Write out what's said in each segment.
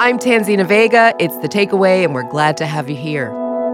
I'm Tanzina Vega. It's The Takeaway, and we're glad to have you here.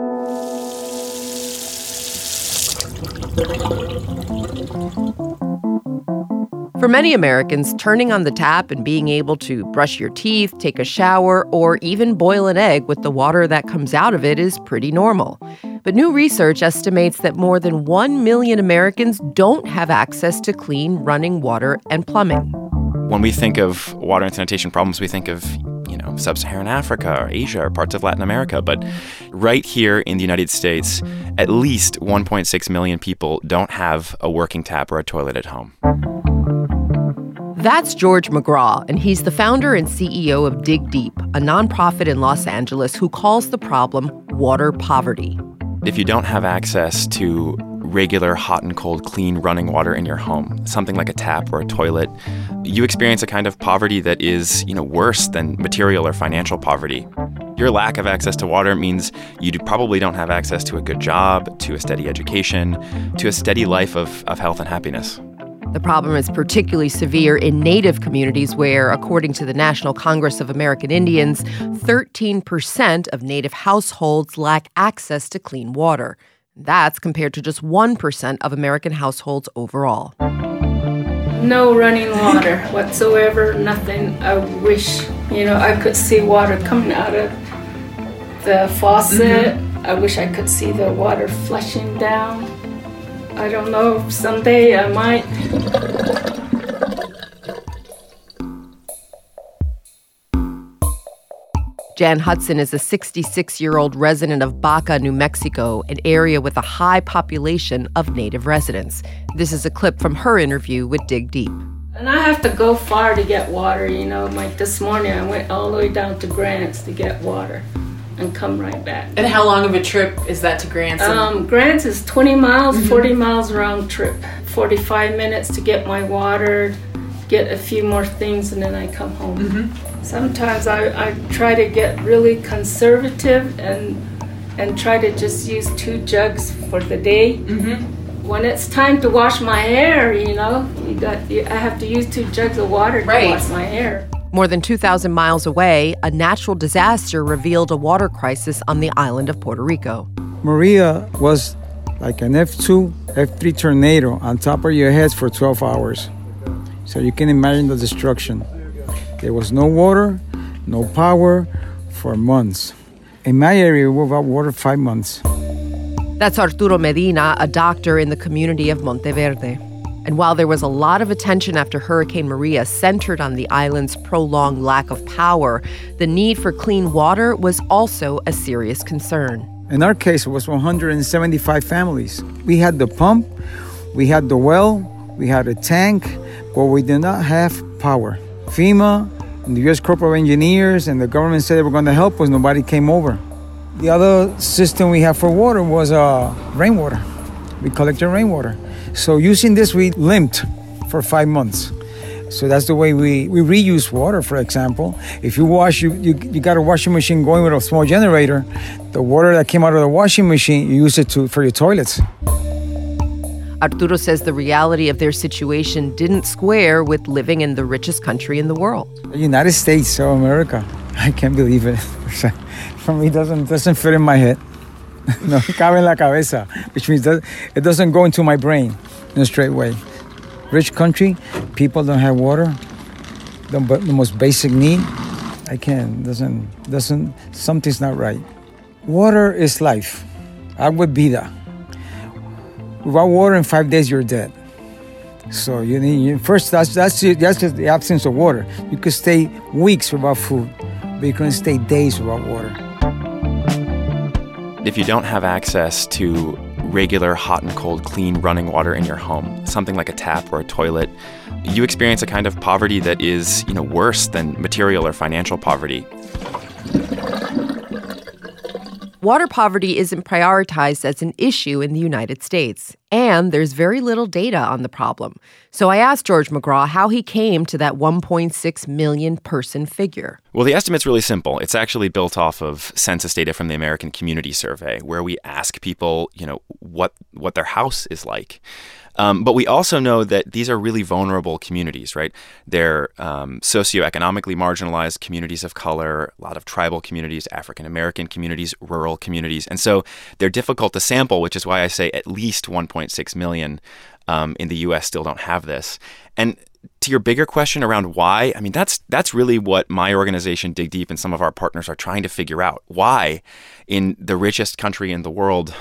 For many Americans, turning on the tap and being able to brush your teeth, take a shower, or even boil an egg with the water that comes out of it is pretty normal. But new research estimates that more than 1 million Americans don't have access to clean running water and plumbing. When we think of water and sanitation problems, we think of, sub-Saharan Africa or Asia or parts of Latin America. But right here in the United States, at least 1.6 million people don't have a working tap or a toilet at home. That's George McGraw, and he's the founder and CEO of Dig Deep, a nonprofit in Los Angeles who calls the problem water poverty. If you don't have access to regular hot and cold, clean running water in your home, something like a tap or a toilet, you experience a kind of poverty that is, worse than material or financial poverty. Your lack of access to water means you probably don't have access to a good job, to a steady education, to a steady life of health and happiness. The problem is particularly severe in Native communities where, according to the National Congress of American Indians, 13% of Native households lack access to clean water. That's compared to just 1% of American households overall. No running water whatsoever, nothing. I wish, I could see water coming out of the faucet. Mm-hmm. I wish I could see the water flushing down. I don't know, someday I might. Jan Hudson is a 66-year-old resident of Baca, New Mexico, an area with a high population of Native residents. This is a clip from her interview with Dig Deep. And I have to go far to get water, Like this morning, I went all the way down to Grants to get water and come right back. And how long of a trip is that to Grants? Grants is 20 miles, 40 miles round trip. 45 minutes to get my water, get a few more things, and then I come home. Mm-hmm. Sometimes I try to get really conservative and try to just use 2 jugs for the day. Mm-hmm. When it's time to wash my hair, I have to use 2 jugs of water to wash my hair. More than 2,000 miles away, a natural disaster revealed a water crisis on the island of Puerto Rico. Maria was like an F2, F3 tornado on top of your heads for 12 hours. So you can imagine the destruction. There was no water, no power for months. In my area, we were without water 5 months. That's Arturo Medina, a doctor in the community of Monteverde. And while there was a lot of attention after Hurricane Maria centered on the island's prolonged lack of power, the need for clean water was also a serious concern. In our case, it was 175 families. We had the pump, we had the well, we had a tank, but we did not have power. FEMA and the U.S. Corps of Engineers and the government said they were going to help us. Nobody came over. The other system we have for water was rainwater. We collected rainwater. So using this, we limped for 5 months. So that's the way we reuse water, for example. If you wash, you got a washing machine going with a small generator. The water that came out of the washing machine, you use it for your toilets. Arturo says the reality of their situation didn't square with living in the richest country in the world. The United States of America. I can't believe it. For me, it doesn't fit in my head. No, cabe en la cabeza, which means that it doesn't go into my brain in a straight way. Rich country, people don't have water, the most basic need. Something's not right. Water is life. Agua es vida. Without water in 5 days, you're dead. So first, that's just the absence of water. You could stay weeks without food, but you couldn't stay days without water. If you don't have access to regular hot and cold, clean running water in your home, something like a tap or a toilet, you experience a kind of poverty that is, worse than material or financial poverty. Water poverty isn't prioritized as an issue in the United States, and there's very little data on the problem. So I asked George McGraw how he came to that 1.6 million person figure. Well, the estimate's really simple. It's actually built off of census data from the American Community Survey, where we ask people, what their house is like. But we also know that these are really vulnerable communities, right? They're socioeconomically marginalized communities of color, a lot of tribal communities, African American communities, rural communities. And so they're difficult to sample, which is why I say at least 1.6 million in the U.S. still don't have this. And to your bigger question around why, I mean, that's really what my organization, Dig Deep, and some of our partners are trying to figure out. Why, in the richest country in the world,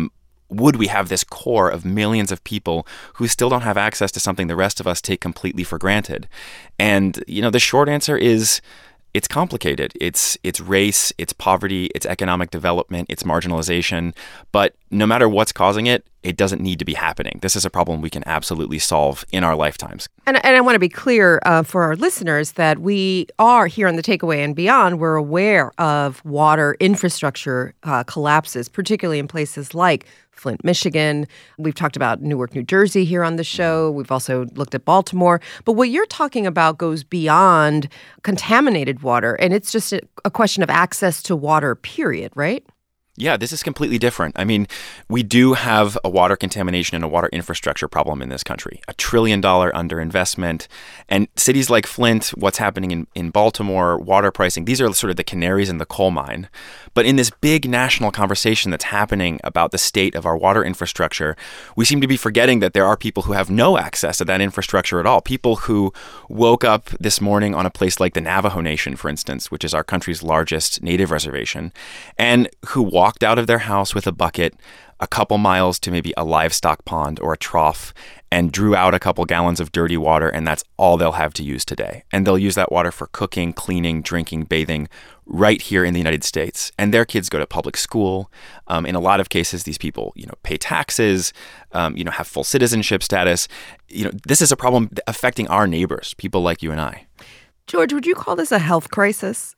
would we have this core of millions of people who still don't have access to something the rest of us take completely for granted? And, the short answer is it's complicated. It's race, it's poverty, it's economic development, it's marginalization. But no matter what's causing it, it doesn't need to be happening. This is a problem we can absolutely solve in our lifetimes. And I want to be clear for our listeners that we are here on The Takeaway and Beyond. We're aware of water infrastructure collapses, particularly in places like Flint, Michigan. We've talked about Newark, New Jersey here on the show. We've also looked at Baltimore. But what you're talking about goes beyond contaminated water, and it's just a question of access to water, period, right? Yeah, this is completely different. I mean, we do have a water contamination and a water infrastructure problem in this country, $1 trillion underinvestment. And cities like Flint, what's happening in Baltimore, water pricing, these are sort of the canaries in the coal mine. But in this big national conversation that's happening about the state of our water infrastructure, we seem to be forgetting that there are people who have no access to that infrastructure at all. People who woke up this morning on a place like the Navajo Nation, for instance, which is our country's largest native reservation, and who walked out of their house with a bucket a couple miles to maybe a livestock pond or a trough and drew out a couple gallons of dirty water, and that's all they'll have to use today. And they'll use that water for cooking, cleaning, drinking, bathing right here in the United States. And their kids go to public school. In a lot of cases, these people, pay taxes, have full citizenship status. This is a problem affecting our neighbors, people like you and I. George, would you call this a health crisis?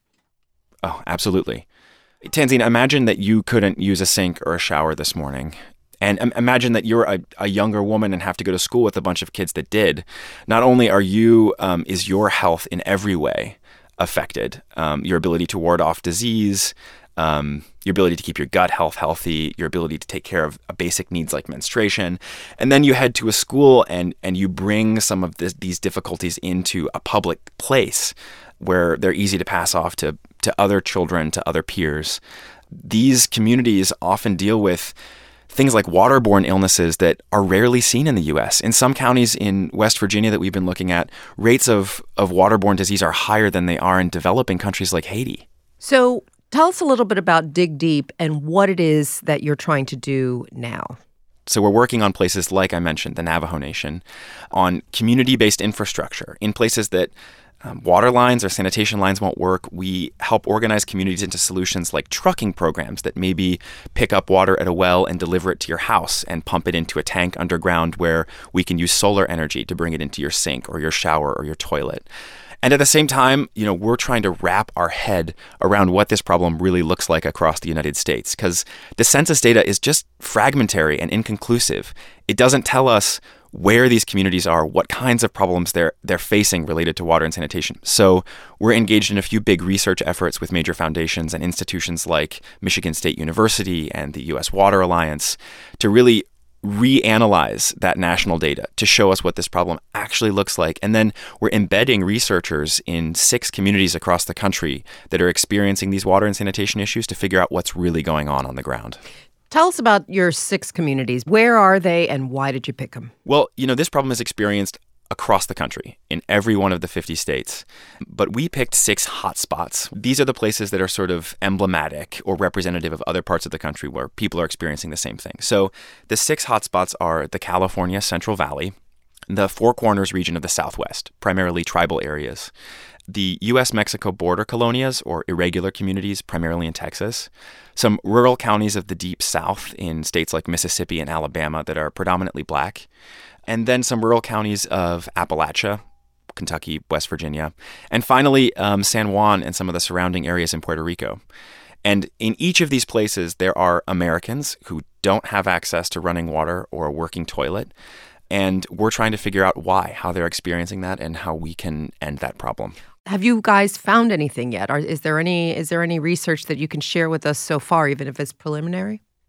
Oh, absolutely. Tanzine, imagine that you couldn't use a sink or a shower this morning. And imagine that you're a younger woman and have to go to school with a bunch of kids that did. Not only are you, is your health in every way affected, your ability to ward off disease, your ability to keep your gut health healthy, your ability to take care of basic needs like menstruation. And then you head to a school and you bring some of these difficulties into a public place where they're easy to pass off to other children, to other peers. These communities often deal with things like waterborne illnesses that are rarely seen in the U.S. In some counties in West Virginia that we've been looking at, rates of waterborne disease are higher than they are in developing countries like Haiti. So tell us a little bit about Dig Deep and what it is that you're trying to do now. So we're working on places like I mentioned, the Navajo Nation, on community-based infrastructure in places that water lines or sanitation lines won't work. We help organize communities into solutions like trucking programs that maybe pick up water at a well and deliver it to your house and pump it into a tank underground where we can use solar energy to bring it into your sink or your shower or your toilet. And at the same time, we're trying to wrap our head around what this problem really looks like across the United States, because the census data is just fragmentary and inconclusive. It doesn't tell us where these communities are, what kinds of problems they're facing related to water and sanitation. So we're engaged in a few big research efforts with major foundations and institutions like Michigan State University and the U.S. Water Alliance to really reanalyze that national data to show us what this problem actually looks like. And then we're embedding researchers in 6 communities across the country that are experiencing these water and sanitation issues to figure out what's really going on the ground. Tell us about your 6 communities. Where are they and why did you pick them? Well, this problem is experienced across the country in every one of the 50 states. But we picked 6 hotspots. These are the places that are sort of emblematic or representative of other parts of the country where people are experiencing the same thing. So the 6 hotspots are the California Central Valley, the Four Corners region of the Southwest, primarily tribal areas, the U.S.-Mexico border colonias or irregular communities, primarily in Texas, some rural counties of the Deep South in states like Mississippi and Alabama that are predominantly black, and then some rural counties of Appalachia, Kentucky, West Virginia, and finally San Juan and some of the surrounding areas in Puerto Rico. And in each of these places, there are Americans who don't have access to running water or a working toilet, and we're trying to figure out why, how they're experiencing that, and how we can end that problem. Have you guys found anything yet? Is there any research that you can share with us so far, even if it's preliminary?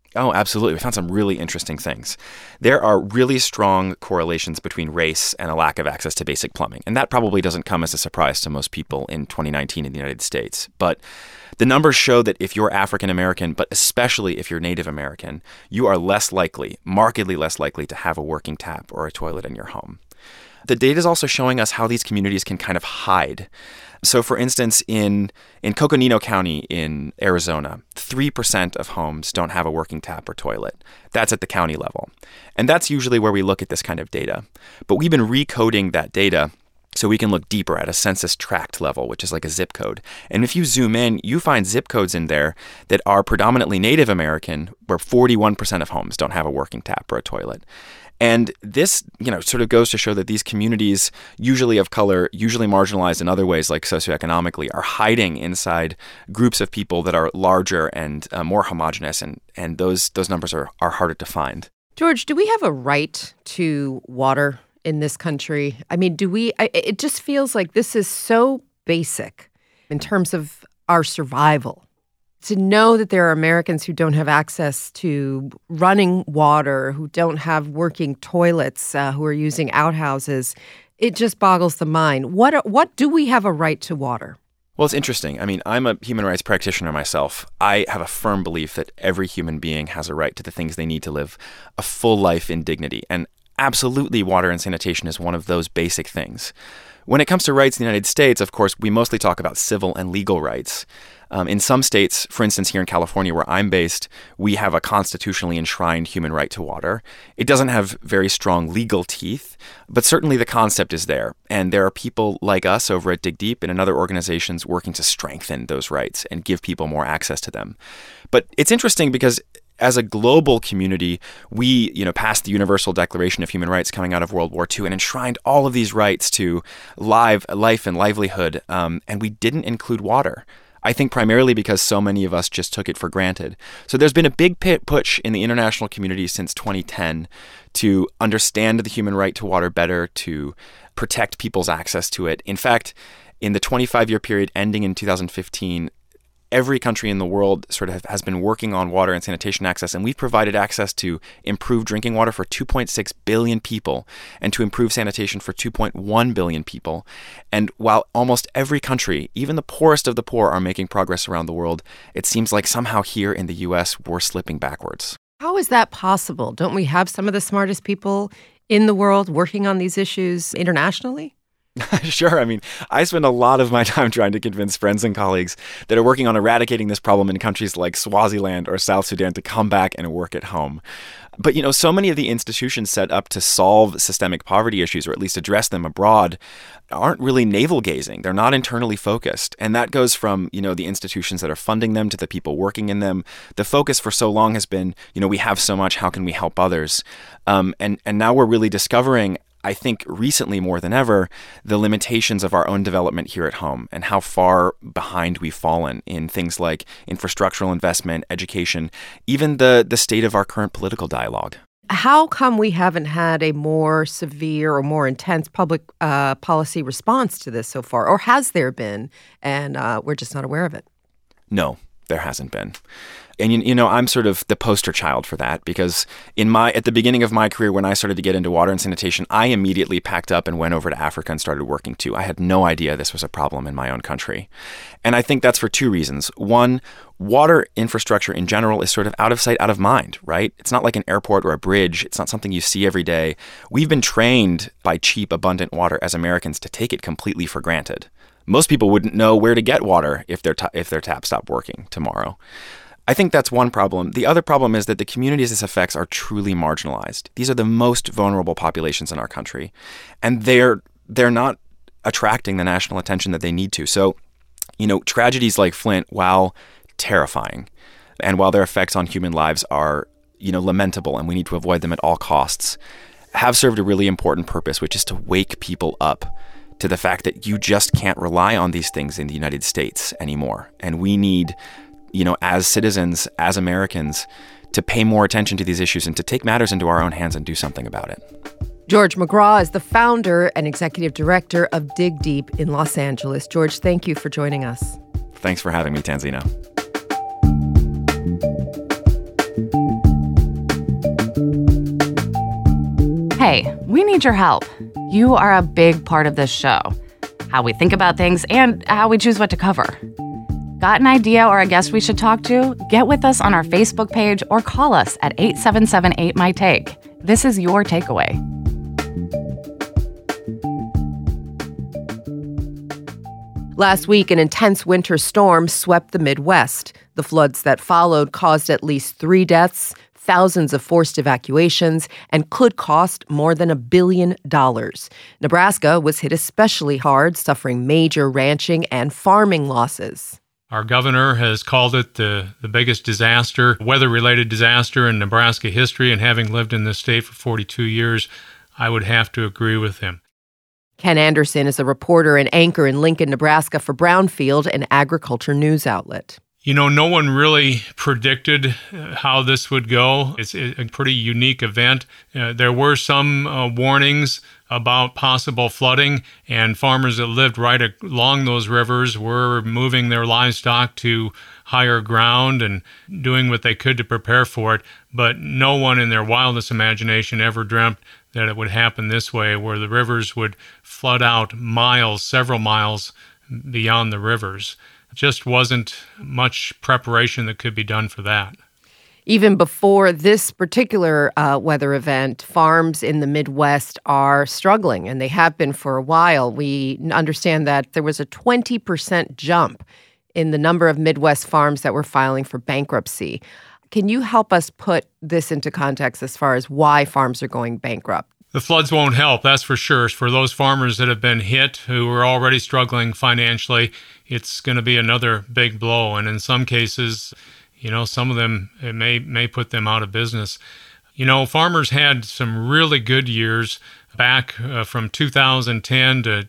Oh, absolutely. We found some really interesting things. There are really strong correlations between race and a lack of access to basic plumbing. And that probably doesn't come as a surprise to most people in 2019 in the United States. But the numbers show that if you're African American, but especially if you're Native American, you are less likely, markedly less likely, to have a working tap or a toilet in your home. The data is also showing us how these communities can kind of hide. So, for instance, in Coconino County in Arizona, 3% of homes don't have a working tap or toilet. That's at the county level. And that's usually where we look at this kind of data. But we've been recoding that data so we can look deeper at a census tract level, which is like a zip code. And if you zoom in, you find zip codes in there that are predominantly Native American, where 41% of homes don't have a working tap or a toilet. And this, sort of goes to show that these communities, usually of color, usually marginalized in other ways, like socioeconomically, are hiding inside groups of people that are larger and more homogenous, and those numbers are harder to find. George, do we have a right to water in this country? I mean, it just feels like this is so basic in terms of our survival. To know that there are Americans who don't have access to running water, who don't have working toilets, who are using outhouses, it just boggles the mind. What do we have a right to water? Well, it's interesting. I mean, I'm a human rights practitioner myself. I have a firm belief that every human being has a right to the things they need to live a full life in dignity. And absolutely, water and sanitation is one of those basic things. When it comes to rights in the United States, of course, we mostly talk about civil and legal rights. In some states, for instance, here in California, where I'm based, we have a constitutionally enshrined human right to water. It doesn't have very strong legal teeth, but certainly the concept is there. And there are people like us over at Dig Deep and in other organizations working to strengthen those rights and give people more access to them. But it's interesting because as a global community, we, passed the Universal Declaration of Human Rights coming out of World War II and enshrined all of these rights to life and livelihood, and we didn't include water. I think primarily because so many of us just took it for granted. So there's been a big push in the international community since 2010 to understand the human right to water better, to protect people's access to it. In fact, in the 25-year period ending in 2015, every country in the world sort of has been working on water and sanitation access, and we've provided access to improved drinking water for 2.6 billion people and to improve sanitation for 2.1 billion people. And while almost every country, even the poorest of the poor, are making progress around the world, it seems like somehow here in the U.S. we're slipping backwards. How is that possible? Don't we have some of the smartest people in the world working on these issues internationally? Sure. I mean, I spend a lot of my time trying to convince friends and colleagues that are working on eradicating this problem in countries like Swaziland or South Sudan to come back and work at home. But, so many of the institutions set up to solve systemic poverty issues, or at least address them abroad, aren't really navel-gazing. They're not internally focused. And that goes from, the institutions that are funding them to the people working in them. The focus for so long has been, we have so much, how can we help others? And now we're really discovering, I think recently more than ever, the limitations of our own development here at home and how far behind we've fallen in things like infrastructural investment, education, even the state of our current political dialogue. How come we haven't had a more severe or more intense public policy response to this so far? Or has there been, and we're just not aware of it? No, there hasn't been. And, I'm sort of the poster child for that because at the beginning of my career, when I started to get into water and sanitation, I immediately packed up and went over to Africa and started working too. I had no idea this was a problem in my own country. And I think that's for two reasons. One, water infrastructure in general is sort of out of sight, out of mind, right? It's not like an airport or a bridge. It's not something you see every day. We've been trained by cheap, abundant water as Americans to take it completely for granted. Most people wouldn't know where to get water if their tap stopped working tomorrow. I think that's one problem. The other problem is that the communities this affects are truly marginalized. These are the most vulnerable populations in our country, and they're not attracting the national attention that they need to. So, tragedies like Flint, while terrifying, and while their effects on human lives are, lamentable, and we need to avoid them at all costs, have served a really important purpose, which is to wake people up to the fact that you just can't rely on these things in the United States anymore. And we need, as citizens, as Americans, to pay more attention to these issues and to take matters into our own hands and do something about it. George McGraw is the founder and executive director of Dig Deep in Los Angeles. George, thank you for joining us. Thanks for having me, Tanzina. Hey, we need your help. You are a big part of this show. How we think about things and how we choose what to cover. Got an idea or a guest we should talk to? Get with us on our Facebook page or call us at 877-8MY-TAKE. This is your takeaway. Last week, an intense winter storm swept the Midwest. The floods that followed caused at least 3 deaths, thousands of forced evacuations, and could cost more than $1 billion. Nebraska was hit especially hard, suffering major ranching and farming losses. Our governor has called it the biggest disaster, weather-related disaster in Nebraska history, and having lived in this state for 42 years, I would have to agree with him. Ken Anderson is a reporter and anchor in Lincoln, Nebraska for Brownfield, an agriculture news outlet. You know, no one really predicted how this would go. It's a pretty unique event. There were some warnings about possible flooding, and farmers that lived right along those rivers were moving their livestock to higher ground and doing what they could to prepare for it. But no one in their wildest imagination ever dreamt that it would happen this way, where the rivers would flood out miles, several miles beyond the rivers. Just wasn't much preparation that could be done for that. Even before this particular weather event, farms in the Midwest are struggling, and they have been for a while. We understand that there was a 20% jump in the number of Midwest farms that were filing for bankruptcy. Can you help us put this into context as far as why farms are going bankrupt? The floods won't help, that's for sure. For those farmers that have been hit, who are already struggling financially, it's going to be another big blow. And in some cases, you know, some of them, it may put them out of business. You know, farmers had some really good years back from 2010 to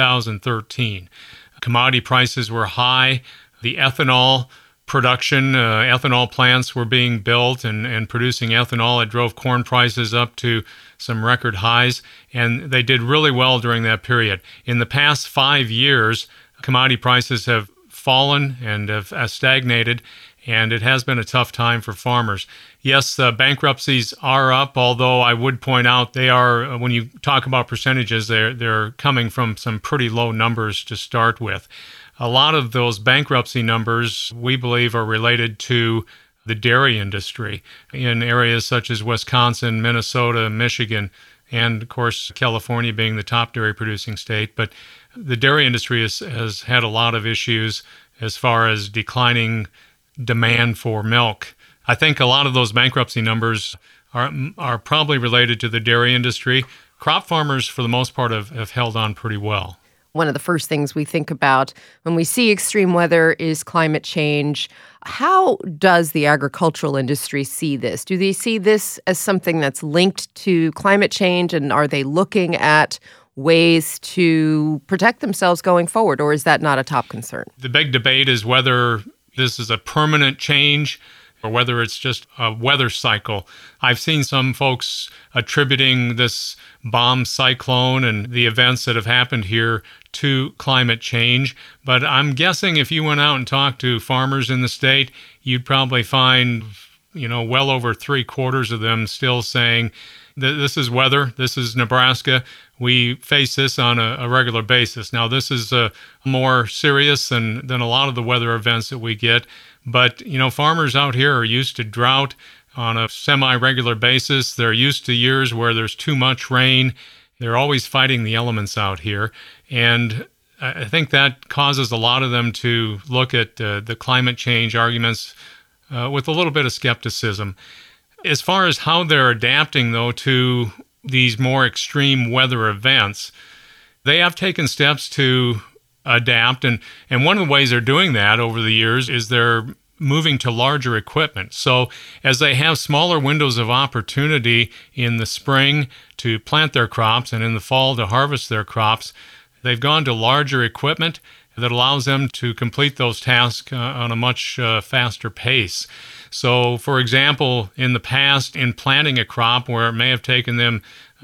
2013. Commodity prices were high. The ethanol production, ethanol plants were being built and producing ethanol. It drove corn prices up to some record highs, and they did really well during that period. In the past 5 years, commodity prices have fallen and have stagnated, and it has been a tough time for farmers. Yes, bankruptcies are up, although I would point out they are, when you talk about percentages, they're coming from some pretty low numbers to start with. A lot of those bankruptcy numbers, we believe, are related to the dairy industry in areas such as Wisconsin, Minnesota, Michigan, and, of course, California being the top dairy producing state. But the dairy industry has had a lot of issues as far as declining demand for milk. I think a lot of those bankruptcy numbers are probably related to the dairy industry. Crop farmers, for the most part, have held on pretty well. One of the first things we think about when we see extreme weather is climate change. How does the agricultural industry see this? Do they see this as something that's linked to climate change, and are they looking at ways to protect themselves going forward, or is that not a top concern? The big debate is whether this is a permanent change or whether it's just a weather cycle. I've seen some folks attributing this bomb cyclone and the events that have happened here to climate change. But I'm guessing if you went out and talked to farmers in the state, you'd probably find, well over 3/4 of them still saying this is weather, this is Nebraska. We face this on a regular basis. Now, this is more serious than a lot of the weather events that we get. But, farmers out here are used to drought on a semi-regular basis. They're used to years where there's too much rain. They're always fighting the elements out here. And I think that causes a lot of them to look at the climate change arguments with a little bit of skepticism. As far as how they're adapting, though, to these more extreme weather events, they have taken steps to adapt. And one of the ways they're doing that over the years is they're moving to larger equipment. So as they have smaller windows of opportunity in the spring to plant their crops and in the fall to harvest their crops, they've gone to larger equipment that allows them to complete those tasks on a much faster pace. So, for example, in the past, in planting a crop where it may have taken them,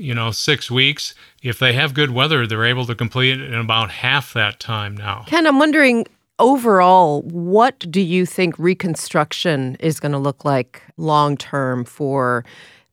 6 weeks, if they have good weather, they're able to complete it in about half that time now. Ken, I'm wondering, overall, what do you think reconstruction is going to look like long-term for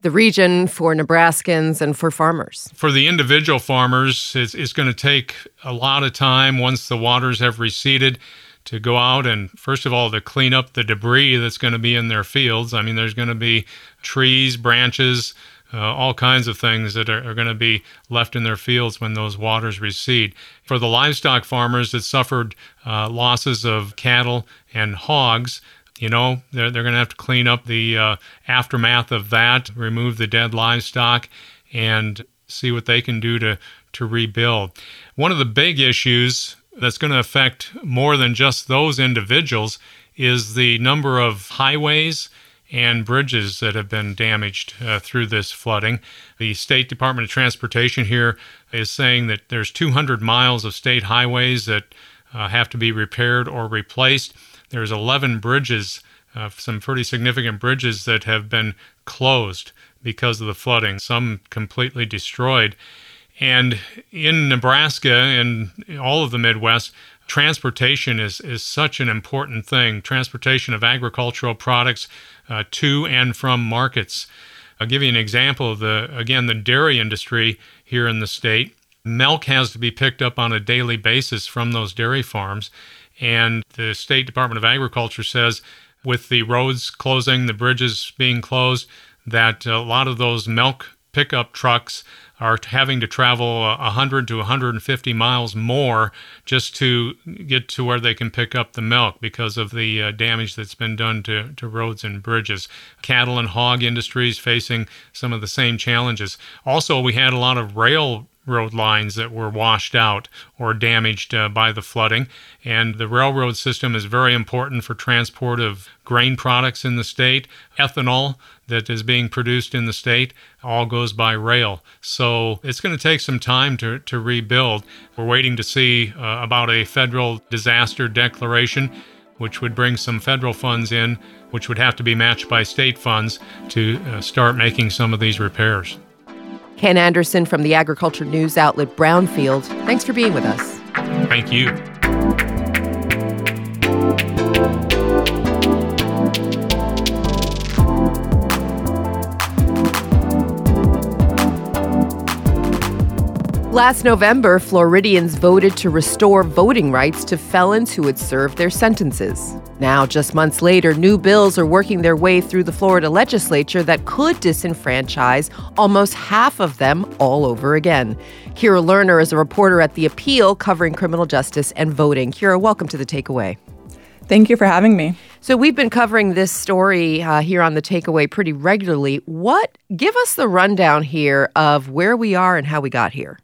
the region, for Nebraskans, and for farmers? For the individual farmers, it's going to take a lot of time once the waters have receded to go out and, first of all, to clean up the debris that's going to be in their fields. I mean, there's going to be trees, branches, all kinds of things that are going to be left in their fields when those waters recede. For the livestock farmers that suffered losses of cattle and hogs, they're going to have to clean up the aftermath of that, remove the dead livestock, and see what they can do to rebuild. One of the big issues that's going to affect more than just those individuals is the number of highways and bridges that have been damaged through this flooding. The State Department of Transportation here is saying that there's 200 miles of state highways that have to be repaired or replaced. There's 11 bridges, some pretty significant bridges that have been closed because of the flooding, some completely destroyed. And in Nebraska and all of the Midwest, transportation is such an important thing. Transportation of agricultural products to and from markets. I'll give you an example of the dairy industry here in the state. Milk has to be picked up on a daily basis from those dairy farms. And the State Department of Agriculture says with the roads closing, the bridges being closed, that a lot of those milk pickup trucks are having to travel 100 to 150 miles more just to get to where they can pick up the milk because of the damage that's been done to roads and bridges. Cattle and hog industries facing some of the same challenges. Also, we had a lot of railroad lines that were washed out or damaged by the flooding. And the railroad system is very important for transport of grain products in the state. Ethanol that is being produced in the state all goes by rail. So it's going to take some time to rebuild. We're waiting to see about a federal disaster declaration, which would bring some federal funds in, which would have to be matched by state funds to start making some of these repairs. Ken Anderson from the agriculture news outlet Brownfield, thanks for being with us. Thank you. Last November, Floridians voted to restore voting rights to felons who had served their sentences. Now, just months later, new bills are working their way through the Florida legislature that could disenfranchise almost half of them all over again. Kira Lerner is a reporter at The Appeal covering criminal justice and voting. Kira, welcome to The Takeaway. Thank you for having me. So we've been covering this story here on The Takeaway pretty regularly. Give us the rundown here of where we are and how we got here.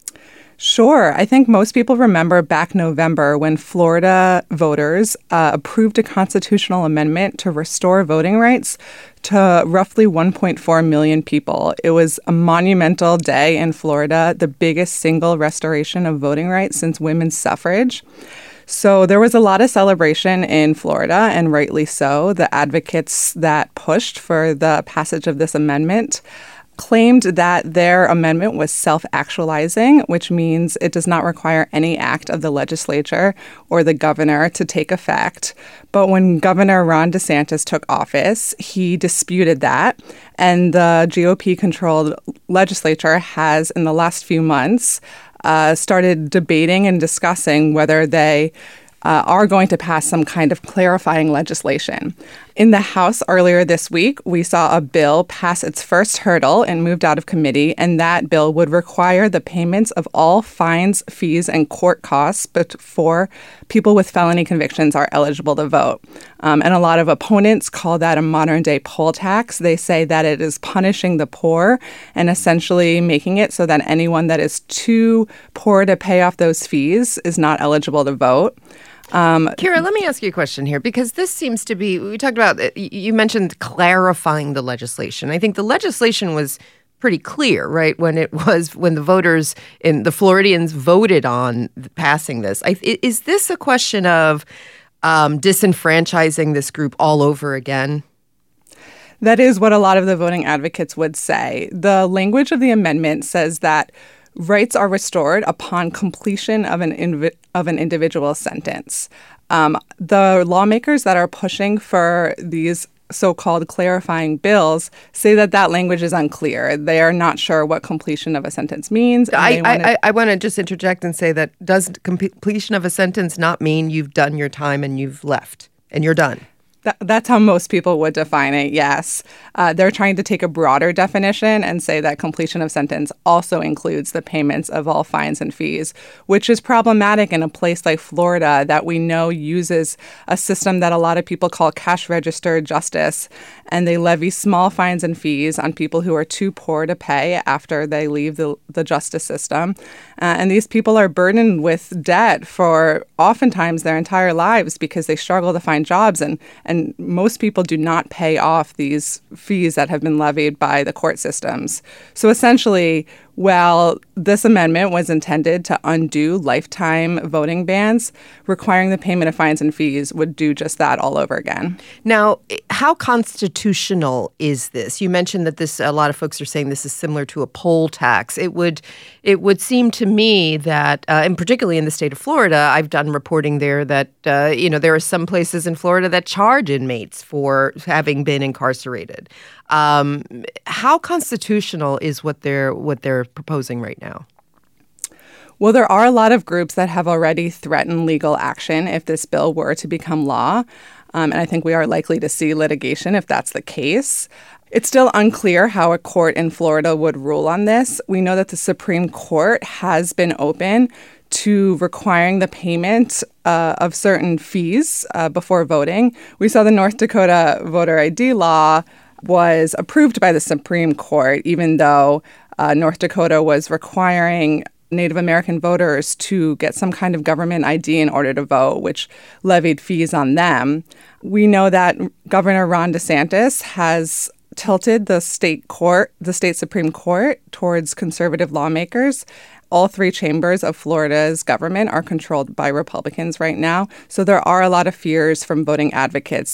Sure. I think most people remember back November when Florida voters approved a constitutional amendment to restore voting rights to roughly 1.4 million people. It was a monumental day in Florida, the biggest single restoration of voting rights since women's suffrage. So there was a lot of celebration in Florida, and rightly so. The advocates that pushed for the passage of this amendment claimed that their amendment was self-actualizing, which means it does not require any act of the legislature or the governor to take effect. But when Governor Ron DeSantis took office, he disputed that. And the GOP-controlled legislature has, in the last few months, started debating and discussing whether they are going to pass some kind of clarifying legislation. In the House earlier this week, we saw a bill pass its first hurdle and moved out of committee, and that bill would require the payments of all fines, fees, and court costs before people with felony convictions are eligible to vote. And a lot of opponents call that a modern-day poll tax. They say that it is punishing the poor and essentially making it so that anyone that is too poor to pay off those fees is not eligible to vote. Kira, let me ask you a question here, because this seems to be, we talked about, you mentioned clarifying the legislation. I think the legislation was pretty clear, right, when the voters, the Floridians voted on passing this. Is this a question of disenfranchising this group all over again? That is what a lot of the voting advocates would say. The language of the amendment says that rights are restored upon completion of an individual sentence. The lawmakers that are pushing for these so-called clarifying bills say that language is unclear. They are not sure what completion of a sentence means. I want to just interject and say that does completion of a sentence not mean you've done your time and you've left and you're done? That's how most people would define it, yes. They're trying to take a broader definition and say that completion of sentence also includes the payments of all fines and fees, which is problematic in a place like Florida that we know uses a system that a lot of people call cash register justice, and they levy small fines and fees on people who are too poor to pay after they leave the justice system. And these people are burdened with debt for oftentimes their entire lives because they struggle to find jobs, and most people do not pay off these fees that have been levied by the court systems. So essentially, while this amendment was intended to undo lifetime voting bans, requiring the payment of fines and fees would do just that all over again. Now, how constitutional is this? You mentioned that a lot of folks are saying this is similar to a poll tax. It would seem to me that, and particularly in the state of Florida, I've done reporting there that, there are some places in Florida that charge inmates for having been incarcerated. How constitutional is what they're proposing right now? Well, there are a lot of groups that have already threatened legal action if this bill were to become law. And I think we are likely to see litigation if that's the case. It's still unclear how a court in Florida would rule on this. We know that the Supreme Court has been open to requiring the payment of certain fees before voting. We saw the North Dakota voter ID law was approved by the Supreme Court, even though North Dakota was requiring Native American voters to get some kind of government ID in order to vote, which levied fees on them. We know that Governor Ron DeSantis has tilted the state Supreme Court towards conservative lawmakers. All three chambers of Florida's government are controlled by Republicans right now. So there are a lot of fears from voting advocates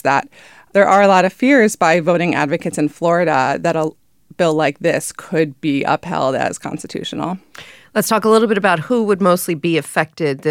by voting advocates in Florida that a bill like this could be upheld as constitutional. Let's talk a little bit about who would mostly be affected.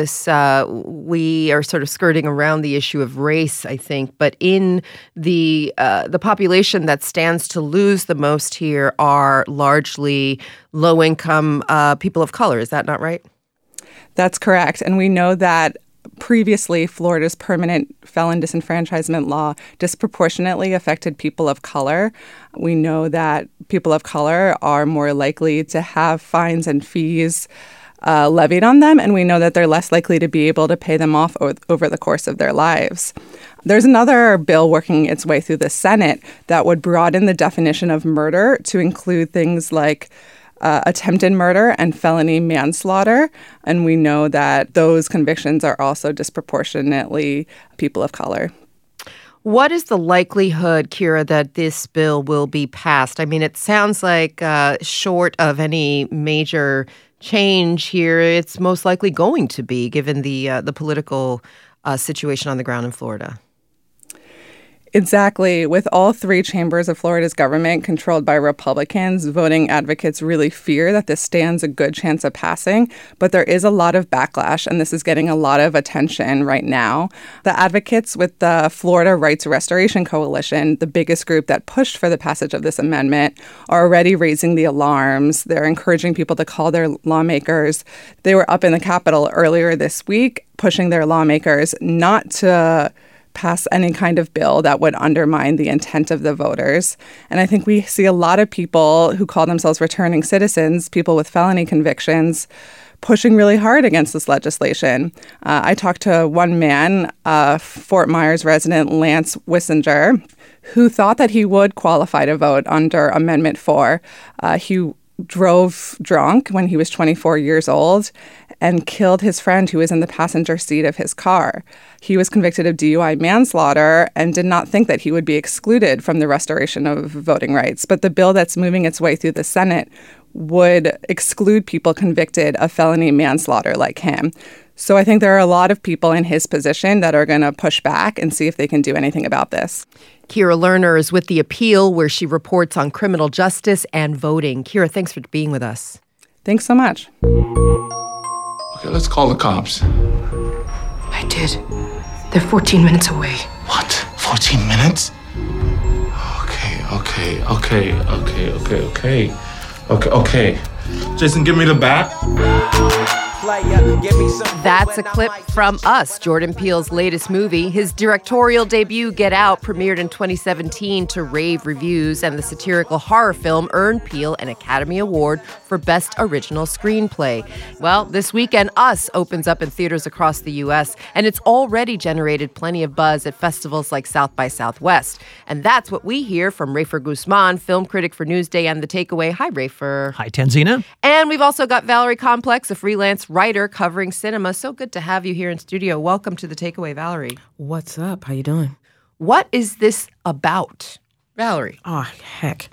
We are sort of skirting around the issue of race, I think, but in the population that stands to lose the most here are largely low-income people of color. Is that not right? That's correct. And we know that previously, Florida's permanent felon disenfranchisement law disproportionately affected people of color. We know that people of color are more likely to have fines and fees levied on them, and we know that they're less likely to be able to pay them off over the course of their lives. There's another bill working its way through the Senate that would broaden the definition of murder to include things like attempted murder and felony manslaughter. And we know that those convictions are also disproportionately people of color. What is the likelihood, Kira, that this bill will be passed? I mean, it sounds like short of any major change here, it's most likely going to be, given the political situation on the ground in Florida. Exactly. With all three chambers of Florida's government controlled by Republicans, voting advocates really fear that this stands a good chance of passing. But there is a lot of backlash, and this is getting a lot of attention right now. The advocates with the Florida Rights Restoration Coalition, the biggest group that pushed for the passage of this amendment, are already raising the alarms. They're encouraging people to call their lawmakers. They were up in the Capitol earlier this week, pushing their lawmakers not to pass any kind of bill that would undermine the intent of the voters. And I think we see a lot of people who call themselves returning citizens, people with felony convictions, pushing really hard against this legislation. I talked to one man, Fort Myers resident Lance Wissinger, who thought that he would qualify to vote under Amendment 4. He drove drunk when he was 24 years old and killed his friend who was in the passenger seat of his car. He was convicted of DUI manslaughter and did not think that he would be excluded from the restoration of voting rights. But the bill that's moving its way through the Senate would exclude people convicted of felony manslaughter like him. So I think there are a lot of people in his position that are going to push back and see if they can do anything about this. Kira Lerner is with The Appeal, where she reports on criminal justice and voting. Kira, thanks for being with us. Thanks so much. Okay, let's call the cops. I did. They're 14 minutes away. What? 14 minutes? Okay. Jason, give me the bat. That's a clip from Us, Jordan Peele's latest movie. His directorial debut, Get Out, premiered in 2017 to rave reviews, and the satirical horror film earned Peele an Academy Award for Best Original Screenplay. Well, this weekend, Us opens up in theaters across the U.S., and it's already generated plenty of buzz at festivals like South by Southwest. And that's what we hear from Rafer Guzman, film critic for Newsday and The Takeaway. Hi, Rafer. Hi, Tanzina. And we've also got Valerie Complex, a freelance writer covering cinema. So good to have you here in studio. Welcome to The Takeaway, Valerie. What's up? How you doing? What is this about, Valerie? Oh, heck.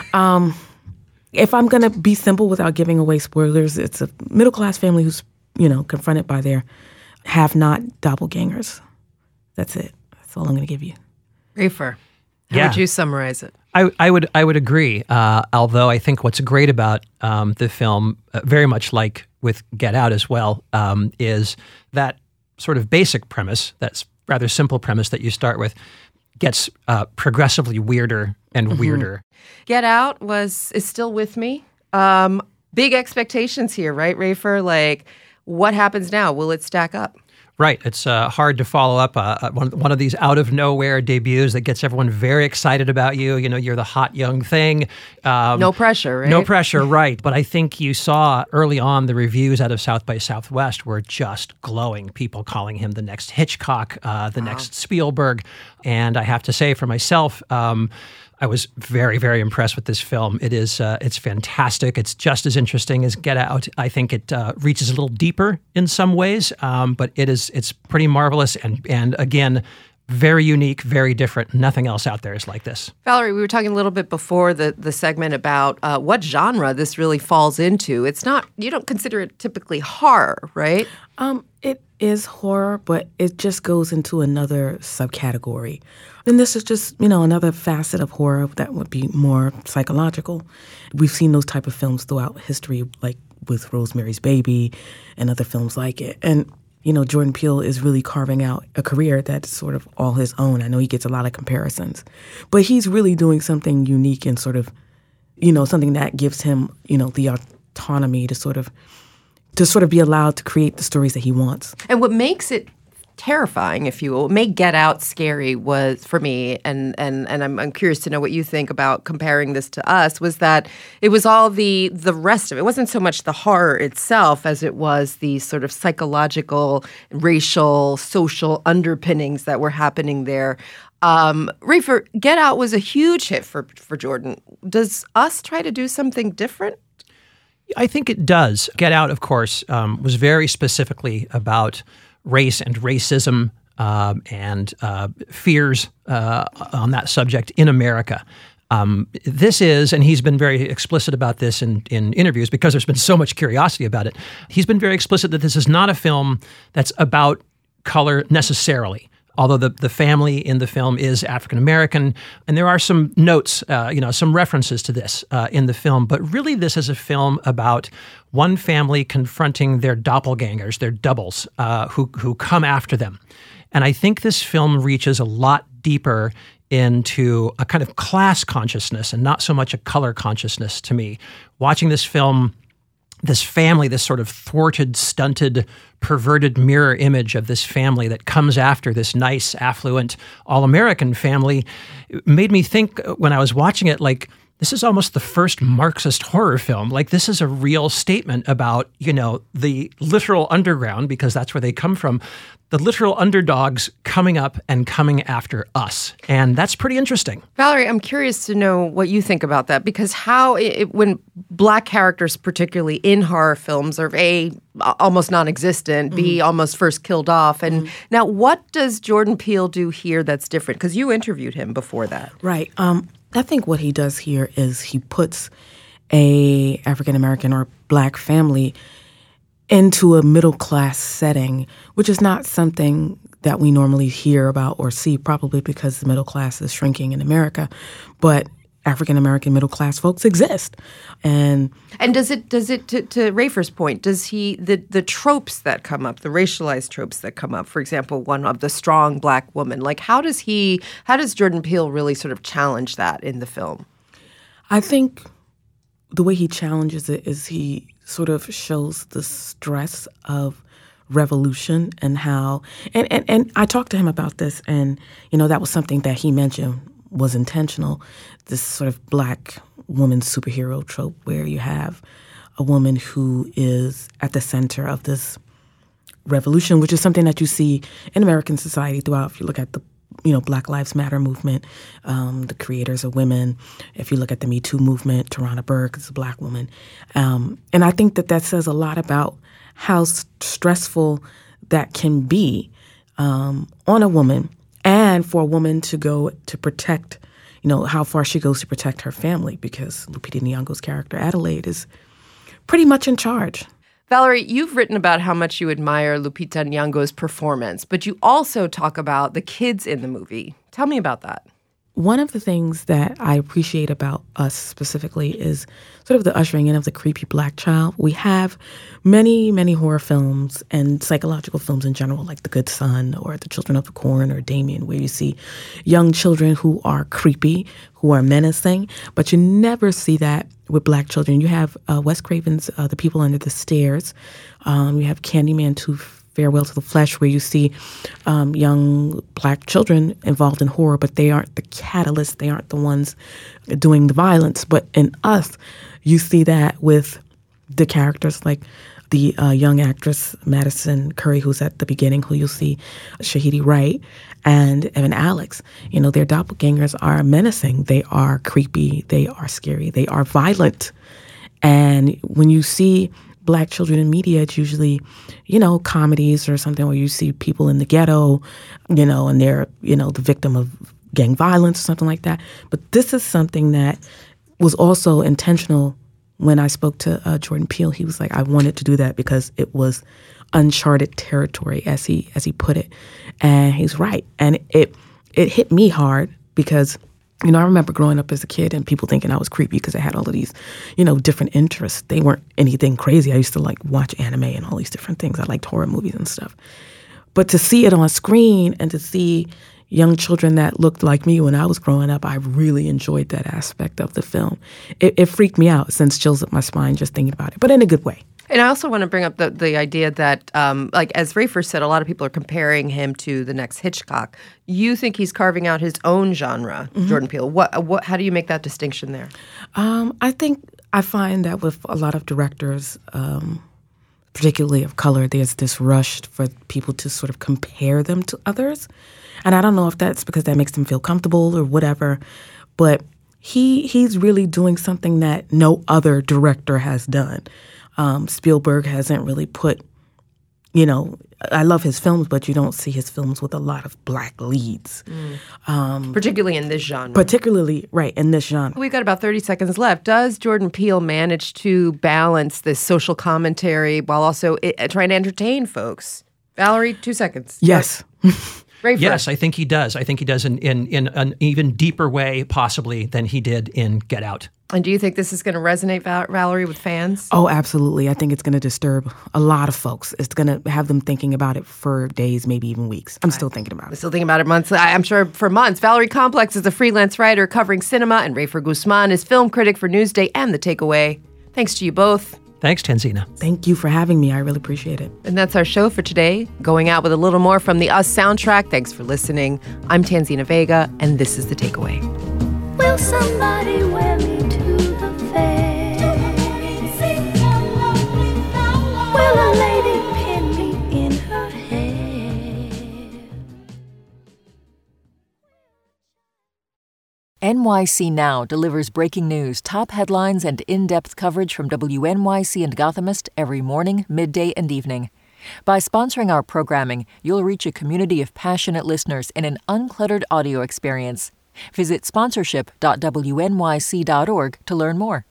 If I'm going to be simple without giving away spoilers, it's a middle-class family who's, confronted by their have-not doppelgangers. That's it. That's all I'm going to give you. Rafer, how would you summarize it? I would agree, although I think what's great about the film, very much like with Get Out as well, is that sort of basic premise, that's rather simple premise that you start with, gets progressively weirder and weirder. Get Out is still with me. Big expectations here, right, Rafer? Like, what happens now? Will it stack up? Right. It's hard to follow up one of these out-of-nowhere debuts that gets everyone very excited about you. You're the hot young thing. No pressure, right? No pressure, right. But I think you saw early on the reviews out of South by Southwest were just glowing. People calling him the next Hitchcock, next Spielberg. And I have to say for myself, I was very, very impressed with this film. It's fantastic. It's just as interesting as Get Out. I think it reaches a little deeper in some ways, but it's pretty marvelous and again, very unique, very different. Nothing else out there is like this. Valerie, we were talking a little bit before the segment about what genre this really falls into. It's not, you don't consider it typically horror, right? It is horror, but it just goes into another subcategory. And this is just, another facet of horror that would be more psychological. We've seen those type of films throughout history, like with Rosemary's Baby and other films like it. And, Jordan Peele is really carving out a career that's sort of all his own. I know he gets a lot of comparisons, but he's really doing something unique and sort of, something that gives him, the autonomy to sort of be allowed to create the stories that he wants. And what makes it terrifying, if you will, what made Get Out scary was, for me, and I'm curious to know what you think about comparing this to Us, was that it was all the rest of it. It wasn't so much the horror itself as it was the sort of psychological, racial, social underpinnings that were happening there. Rafer, Get Out was a huge hit for Jordan. Does Us try to do something different? I think it does. Get Out, of course, was very specifically about race and racism and fears on that subject in America. This is, and he's been very explicit about this in interviews because there's been so much curiosity about it. He's been very explicit that this is not a film that's about color necessarily. Although the family in the film is African American, and there are some notes, some references to this in the film. But really, this is a film about one family confronting their doppelgangers, their doubles, who come after them. And I think this film reaches a lot deeper into a kind of class consciousness and not so much a color consciousness to me. Watching this film, this family, this sort of thwarted, stunted, perverted mirror image of this family that comes after this nice, affluent, all-American family, made me think when I was watching it, like, this is almost the first Marxist horror film. Like, this is a real statement about, the literal underground, because that's where they come from, the literal underdogs coming up and coming after us. And that's pretty interesting. Valerie, I'm curious to know what you think about that, because when Black characters, particularly in horror films, are A, almost non-existent, B, almost first killed off. And now what does Jordan Peele do here that's different? Because you interviewed him before that. Right. I think what he does here is he puts a African-American or Black family into a middle-class setting, which is not something that we normally hear about or see, probably because the middle class is shrinking in America. But African American middle class folks exist. And does it to Rafer's point, does he the tropes that come up, the racialized tropes that come up, for example, one of the strong black woman, like how does Jordan Peele really sort of challenge that in the film? I think the way he challenges it is he sort of shows the stress of revolution and how and I talked to him about this, and that was something that he mentioned was intentional, this sort of black woman superhero trope where you have a woman who is at the center of this revolution, which is something that you see in American society throughout. If you look at the Black Lives Matter movement, the creators are women. If you look at the Me Too movement, Tarana Burke is a black woman. And I think that says a lot about how stressful that can be on a woman, and for a woman to go to protect, how far she goes to protect her family, because Lupita Nyong'o's character, Adelaide, is pretty much in charge. Valerie, you've written about how much you admire Lupita Nyong'o's performance, but you also talk about the kids in the movie. Tell me about that. One of the things that I appreciate about us specifically is sort of the ushering in of the creepy black child. We have many, many horror films and psychological films in general, like The Good Son or The Children of the Corn or Damien, where you see young children who are creepy, who are menacing, but you never see that with black children. You have Wes Craven's The People Under the Stairs. You have Candyman 2, Farewell to the Flesh, where you see young black children involved in horror, but they aren't the catalyst. They aren't the ones doing the violence. But in Us, you see that with the characters like the young actress Madison Curry, who's at the beginning, who you'll see Shahidi Wright and Evan Alex. Their doppelgangers are menacing. They are creepy. They are scary. They are violent. And when you see black children in media, it's usually, comedies or something where you see people in the ghetto, and they're, the victim of gang violence or something like that. But this is something that was also intentional. When I spoke to Jordan Peele, he was like, I wanted to do that because it was uncharted territory, as he put it. And he's right. And it hit me hard because I remember growing up as a kid and people thinking I was creepy because I had all of these, different interests. They weren't anything crazy. I used to watch anime and all these different things. I liked horror movies and stuff. But to see it on screen and to see young children that looked like me when I was growing up, I really enjoyed that aspect of the film. It freaked me out, sends chills up my spine just thinking about it, but in a good way. And I also want to bring up the idea that, as Rafer said, a lot of people are comparing him to the next Hitchcock. You think he's carving out his own genre, Jordan Peele. How do you make that distinction there? I find that with a lot of directors, particularly of color, there's this rush for people to sort of compare them to others. And I don't know if that's because that makes them feel comfortable or whatever, but he's really doing something that no other director has done. Spielberg hasn't really put, I love his films, but you don't see his films with a lot of black leads. Particularly in this genre. Particularly, right, in this genre. We've got about 30 seconds left. Does Jordan Peele manage to balance this social commentary while also trying to entertain folks? Valerie, 2 seconds. Yes. Yes, I think he does. I think he does in an even deeper way, possibly, than he did in Get Out. And do you think this is going to resonate, Valerie, with fans? Oh, absolutely. I think it's going to disturb a lot of folks. It's going to have them thinking about it for days, maybe even weeks. I'm still thinking about it. Still thinking about it months. I'm sure for months. Valerie Complex is a freelance writer covering cinema, and Rafer Guzman is film critic for Newsday and The Takeaway. Thanks to you both. Thanks, Tanzina. Thank you for having me. I really appreciate it. And that's our show for today. Going out with a little more from the Us soundtrack. Thanks for listening. I'm Tanzina Vega, and this is The Takeaway. Will somebody wear me to the fair? Will a lady pin me in her hair? NYC Now delivers breaking news, top headlines, and in-depth coverage from WNYC and Gothamist every morning, midday, and evening. By sponsoring our programming, you'll reach a community of passionate listeners in an uncluttered audio experience. Visit sponsorship.wnyc.org to learn more.